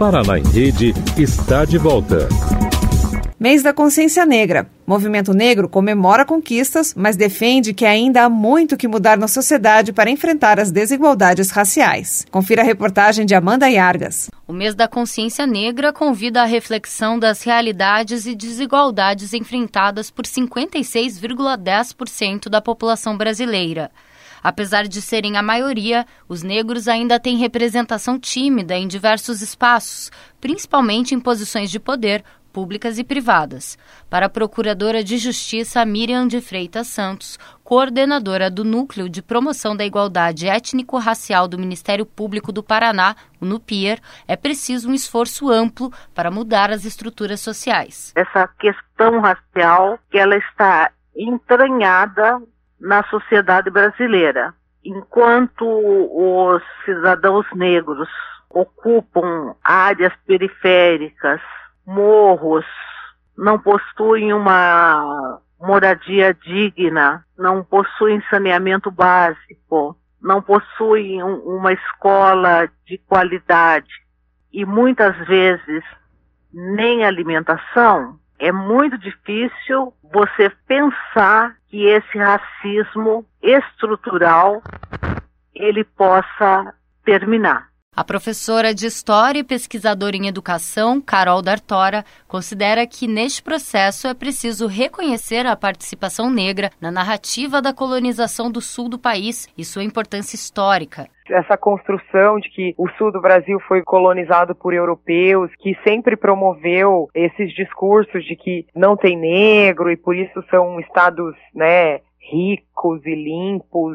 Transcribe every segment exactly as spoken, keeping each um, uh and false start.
Paraná em Rede está de volta. Mês da Consciência Negra. O Movimento Negro comemora conquistas, mas defende que ainda há muito que mudar na sociedade para enfrentar as desigualdades raciais. Confira a reportagem de Amanda Yargas. O Mês da Consciência Negra convida à reflexão das realidades e desigualdades enfrentadas por cinquenta e seis vírgula dez por cento da população brasileira. Apesar de serem a maioria, os negros ainda têm representação tímida em diversos espaços, principalmente em posições de poder, públicas e privadas. Para a Procuradora de Justiça Miriam de Freitas Santos, coordenadora do Núcleo de Promoção da Igualdade Étnico-Racial do Ministério Público do Paraná, o NUPIER, é preciso um esforço amplo para mudar as estruturas sociais. Essa questão racial, que ela está entranhada na sociedade brasileira. Enquanto os cidadãos negros ocupam áreas periféricas, morros, não possuem uma moradia digna, não possuem saneamento básico, não possuem um, uma escola de qualidade e muitas vezes nem alimentação, é muito difícil você pensar que esse racismo estrutural ele possa terminar. A professora de História e pesquisadora em Educação, Carol D'Artora, considera que neste processo é preciso reconhecer a participação negra na narrativa da colonização do sul do país e sua importância histórica. Essa construção de que o sul do Brasil foi colonizado por europeus, que sempre promoveu esses discursos de que não tem negro e por isso são estados, né, ricos e limpos.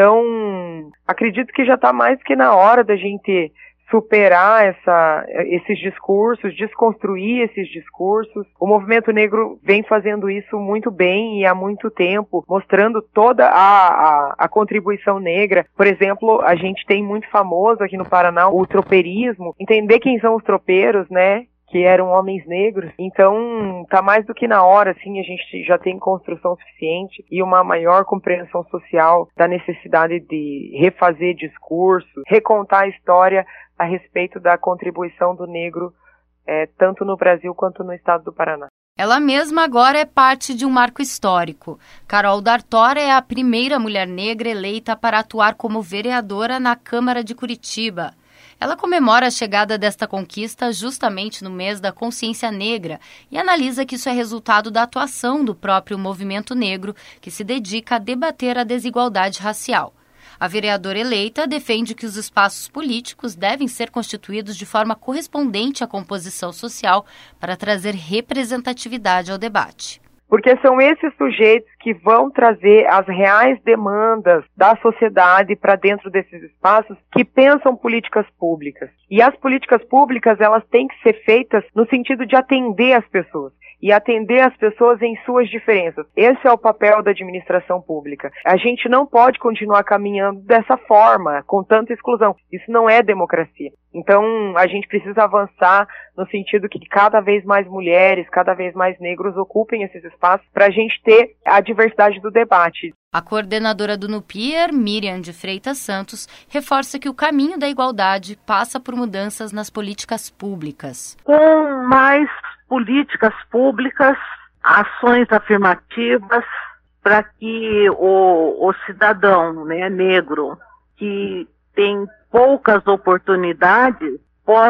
Então, acredito que já está mais que na hora da gente superar essa, esses discursos, desconstruir esses discursos. O movimento negro vem fazendo isso muito bem e há muito tempo, mostrando toda a, a, a contribuição negra. Por exemplo, a gente tem muito famoso aqui no Paraná o tropeirismo, entender quem são os tropeiros, né? Que eram homens negros. Então, tá mais do que na hora, assim, a gente já tem construção suficiente e uma maior compreensão social da necessidade de refazer discursos, recontar a história a respeito da contribuição do negro, é, tanto no Brasil quanto no estado do Paraná. Ela mesma agora é parte de um marco histórico. Carol D'Artora é a primeira mulher negra eleita para atuar como vereadora na Câmara de Curitiba. Ela comemora a chegada desta conquista justamente no mês da Consciência Negra e analisa que isso é resultado da atuação do próprio movimento negro, que se dedica a debater a desigualdade racial. A vereadora eleita defende que os espaços políticos devem ser constituídos de forma correspondente à composição social para trazer representatividade ao debate. Porque são esses sujeitos que vão trazer as reais demandas da sociedade para dentro desses espaços que pensam políticas públicas. E as políticas públicas, elas têm que ser feitas no sentido de atender as pessoas. E atender as pessoas em suas diferenças. Esse é o papel da administração pública. A gente não pode continuar caminhando dessa forma, com tanta exclusão. Isso não é democracia. Então, a gente precisa avançar no sentido que cada vez mais mulheres, cada vez mais negros ocupem esses espaços para a gente ter a diversidade do debate. A coordenadora do NUPIER, Miriam de Freitas Santos, reforça que o caminho da igualdade passa por mudanças nas políticas públicas. Com mais políticas públicas, ações afirmativas para que o, o cidadão, né, negro que tem poucas oportunidades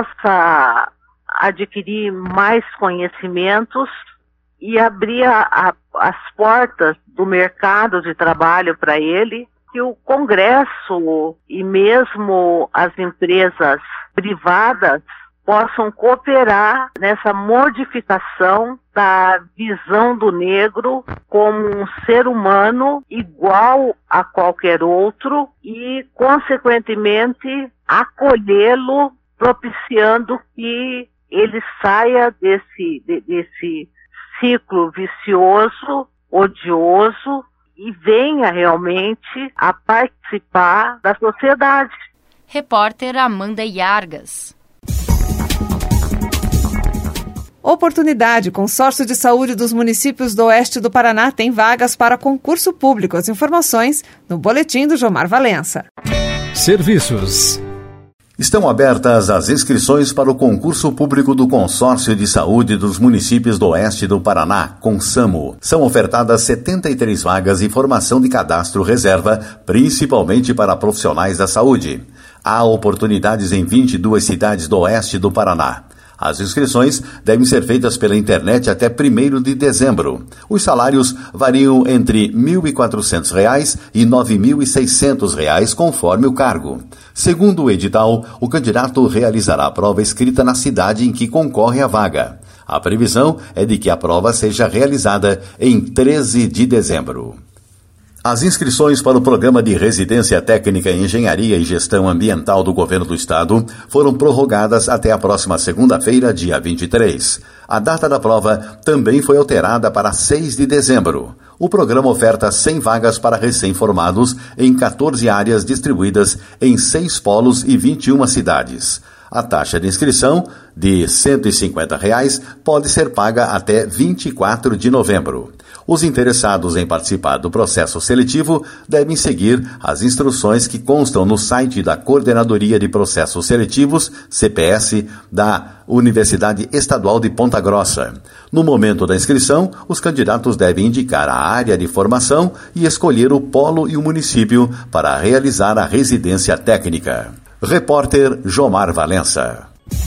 possa adquirir mais conhecimentos e abrir a, a, as portas do mercado de trabalho para ele, que o Congresso e mesmo as empresas privadas possam cooperar nessa modificação da visão do negro como um ser humano igual a qualquer outro e, consequentemente, acolhê-lo, propiciando que ele saia desse, desse ciclo vicioso, odioso e venha realmente a participar da sociedade. Repórter Amanda Yargas. Oportunidade. Consórcio de Saúde dos Municípios do Oeste do Paraná tem vagas para concurso público. As informações no boletim do Jomar Valença. Serviços. Estão abertas as inscrições para o concurso público do Consórcio de Saúde dos Municípios do Oeste do Paraná, CONSAMO. São ofertadas setenta e três vagas e formação de cadastro reserva, principalmente para profissionais da saúde. Há oportunidades em vinte e duas cidades do Oeste do Paraná. As inscrições devem ser feitas pela internet até primeiro de dezembro. Os salários variam entre mil e quatrocentos reais e nove mil e seiscentos reais, conforme o cargo. Segundo o edital, o candidato realizará a prova escrita na cidade em que concorre à vaga. A previsão é de que a prova seja realizada em treze de dezembro. As inscrições para o Programa de Residência Técnica em Engenharia e Gestão Ambiental do Governo do Estado foram prorrogadas até a próxima segunda-feira, dia vinte e três. A data da prova também foi alterada para seis de dezembro. O programa oferta cem vagas para recém-formados em quatorze áreas distribuídas em seis polos e vinte e uma cidades. A taxa de inscrição, de cento e cinquenta reais, pode ser paga até vinte e quatro de novembro. Os interessados em participar do processo seletivo devem seguir as instruções que constam no site da Coordenadoria de Processos Seletivos, C P S, da Universidade Estadual de Ponta Grossa. No momento da inscrição, os candidatos devem indicar a área de formação e escolher o polo e o município para realizar a residência técnica. Repórter Jomar Valença.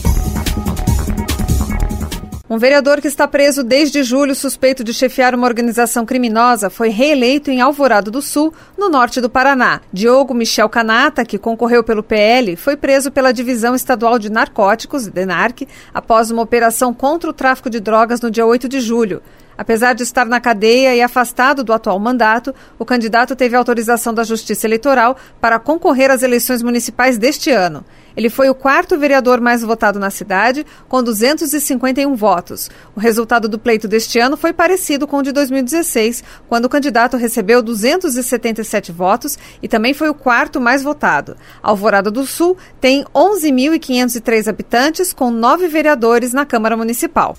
Um vereador que está preso desde julho suspeito de chefiar uma organização criminosa foi reeleito em Alvorada do Sul, no norte do Paraná. Diogo Michel Canata, que concorreu pelo P L, foi preso pela Divisão Estadual de Narcóticos, DENARC, após uma operação contra o tráfico de drogas no dia oito de julho. Apesar de estar na cadeia e afastado do atual mandato, o candidato teve autorização da Justiça Eleitoral para concorrer às eleições municipais deste ano. Ele foi o quarto vereador mais votado na cidade, com duzentos e cinquenta e um votos. O resultado do pleito deste ano foi parecido com o de dois mil e dezesseis, quando o candidato recebeu duzentos e setenta e sete votos e também foi o quarto mais votado. Alvorada do Sul tem onze mil e quinhentos e três habitantes, com nove vereadores na Câmara Municipal.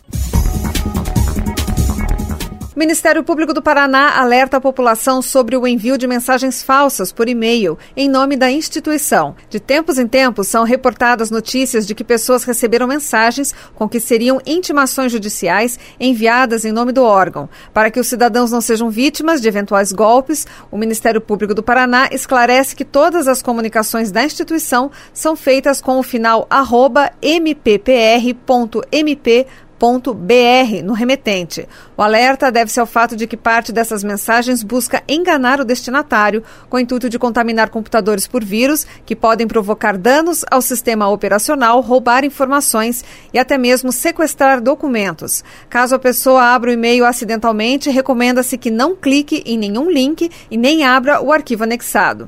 O Ministério Público do Paraná alerta a população sobre o envio de mensagens falsas por e-mail em nome da instituição. De tempos em tempos, são reportadas notícias de que pessoas receberam mensagens com que seriam intimações judiciais enviadas em nome do órgão. Para que os cidadãos não sejam vítimas de eventuais golpes, o Ministério Público do Paraná esclarece que todas as comunicações da instituição são feitas com o final arroba m p p r ponto m p ponto b r no remetente. O alerta deve-se ao fato de que parte dessas mensagens busca enganar o destinatário com o intuito de contaminar computadores por vírus que podem provocar danos ao sistema operacional, roubar informações e até mesmo sequestrar documentos. Caso a pessoa abra o e-mail acidentalmente, recomenda-se que não clique em nenhum link e nem abra o arquivo anexado.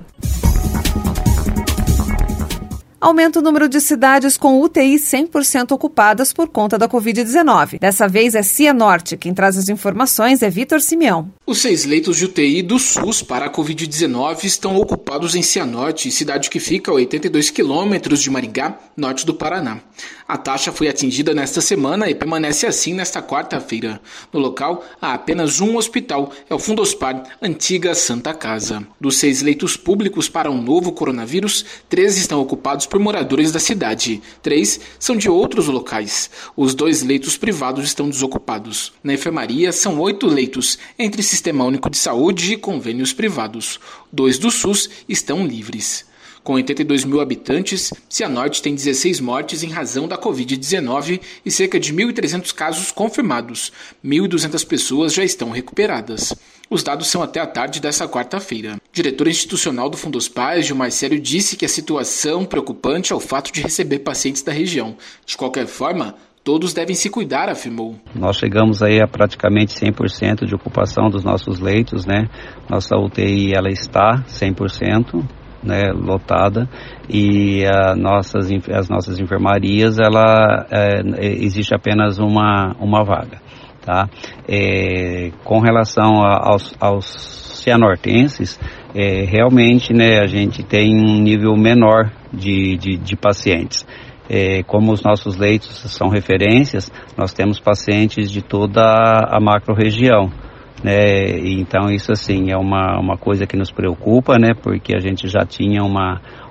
Aumenta o número de cidades com U T I cem por cento ocupadas por conta da covid dezenove. Dessa vez é Cianorte. Quem traz as informações é Vitor Simeão. Os seis leitos de U T I do SUS para a covid dezenove estão ocupados em Cianorte, cidade que fica a oitenta e dois quilômetros de Maringá, norte do Paraná. A taxa foi atingida nesta semana e permanece assim nesta quarta-feira. No local, há apenas um hospital, é o Fundospar, antiga Santa Casa. Dos seis leitos públicos para um novo coronavírus, três estão ocupados por moradores da cidade. Três são de outros locais. Os dois leitos privados estão desocupados. Na enfermaria, são oito leitos, entre Sistema Único de Saúde e convênios privados. Dois do SUS estão livres. Com oitenta e dois mil habitantes, Cianorte tem dezesseis mortes em razão da covid dezenove e cerca de mil e trezentos casos confirmados. mil e duzentas pessoas já estão recuperadas. Os dados são até a tarde desta quarta-feira. O diretor institucional do Fundospar, Gilmar Célio, disse que a situação preocupante é o fato de receber pacientes da região. De qualquer forma, todos devem se cuidar, afirmou. Nós chegamos aí a praticamente cem por cento de ocupação dos nossos leitos, né? Nossa U T I, ela está cem por cento. Né, lotada, e a nossas, as nossas enfermarias, ela, é, existe apenas uma, uma vaga. Tá? É, com relação a, aos, aos cianortenses, é, realmente, né, a gente tem um nível menor de, de, de pacientes. É, como os nossos leitos são referências, nós temos pacientes de toda a macro-região. Né? Então isso assim é uma, uma coisa que nos preocupa, né? Porque a gente já tinha uma,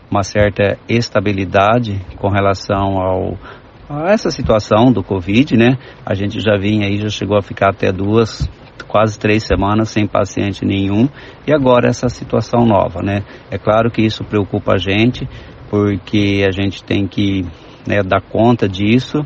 uma certa estabilidade com relação ao, a essa situação do Covid, né? A gente já vinha aí, já chegou a ficar até duas, quase três semanas sem paciente nenhum, e agora essa situação nova, né? É claro que isso preocupa a gente, porque a gente tem que, né, dar conta disso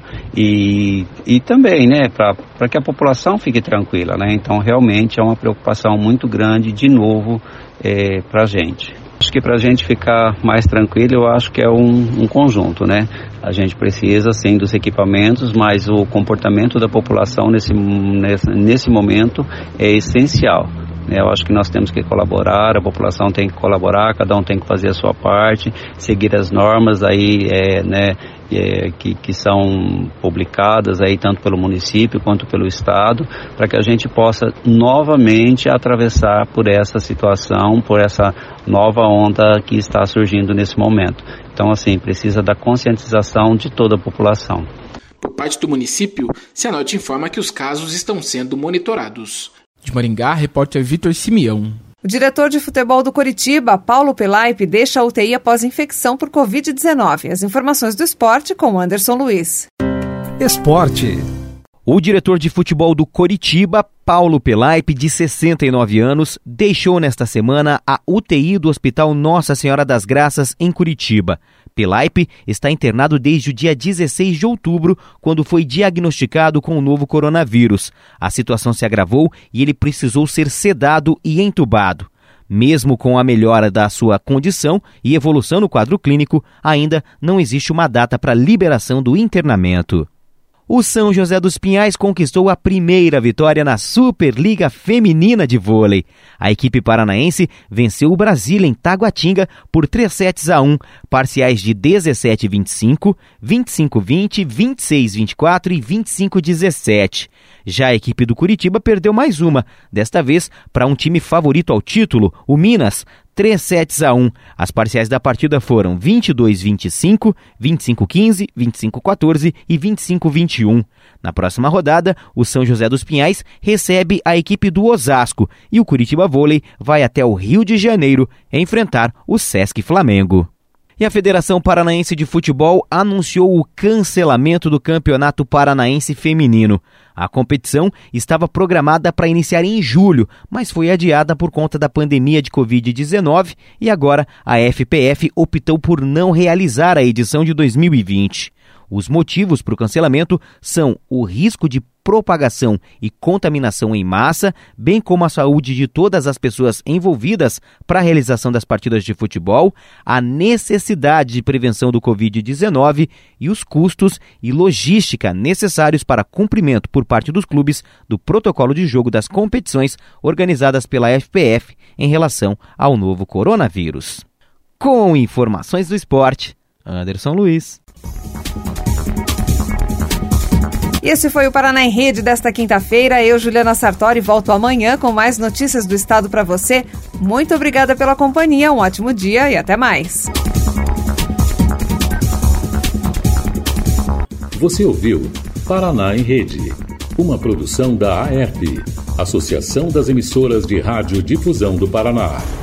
e, e também, né, para que a população fique tranquila, né? Então realmente é uma preocupação muito grande de novo é, para a gente. Acho que para a gente ficar mais tranquilo, eu acho que é um, um conjunto, né? A gente precisa, sim, dos equipamentos, mas o comportamento da população nesse, nesse, nesse momento é essencial. Eu acho que nós temos que colaborar, a população tem que colaborar, cada um tem que fazer a sua parte, seguir as normas aí, é, né, é, que, que são publicadas aí tanto pelo município quanto pelo estado, para que a gente possa novamente atravessar por essa situação, por essa nova onda que está surgindo nesse momento. Então, assim, precisa da conscientização de toda a população. Por parte do município, Cianorte informa que os casos estão sendo monitorados. De Maringá, repórter Vitor Simeão. O diretor de futebol do Coritiba, Paulo Pelaipe, deixa a U T I após infecção por covid dezenove. As informações do esporte com Anderson Luiz. Esporte. O diretor de futebol do Coritiba, Paulo Pelaipe, de sessenta e nove anos, deixou nesta semana a U T I do Hospital Nossa Senhora das Graças, em Curitiba. Pelaipe está internado desde o dia dezesseis de outubro, quando foi diagnosticado com o novo coronavírus. A situação se agravou e ele precisou ser sedado e entubado. Mesmo com a melhora da sua condição e evolução no quadro clínico, ainda não existe uma data para liberação do internamento. O São José dos Pinhais conquistou a primeira vitória na Superliga Feminina de Vôlei. A equipe paranaense venceu o Brasília em Taguatinga por três sets a um, parciais de dezessete a vinte e cinco, vinte e cinco a vinte, vinte e seis a vinte e quatro e vinte e cinco a dezessete. Já a equipe do Curitiba perdeu mais uma, desta vez para um time favorito ao título, o Minas, três sets a um. As parciais da partida foram vinte e dois a vinte e cinco, vinte e cinco a quinze, vinte e cinco a quatorze e vinte e cinco a vinte e um. Na próxima rodada, o São José dos Pinhais recebe a equipe do Osasco e o Curitiba Vôlei vai até o Rio de Janeiro enfrentar o Sesc Flamengo. E a Federação Paranaense de Futebol anunciou o cancelamento do Campeonato Paranaense Feminino. A competição estava programada para iniciar em julho, mas foi adiada por conta da pandemia de covid dezenove e agora a F P F optou por não realizar a edição de dois mil e vinte. Os motivos para o cancelamento são o risco de propagação e contaminação em massa, bem como a saúde de todas as pessoas envolvidas para a realização das partidas de futebol, a necessidade de prevenção do covid dezenove e os custos e logística necessários para cumprimento por parte dos clubes do protocolo de jogo das competições organizadas pela F P F em relação ao novo coronavírus. Com informações do esporte, Anderson Luiz. E esse foi o Paraná em Rede desta quinta-feira. Eu, Juliana Sartori, volto amanhã com mais notícias do estado para você. Muito obrigada pela companhia, um ótimo dia e até mais. Você ouviu Paraná em Rede, uma produção da A E R P, Associação das Emissoras de Rádio Difusão do Paraná.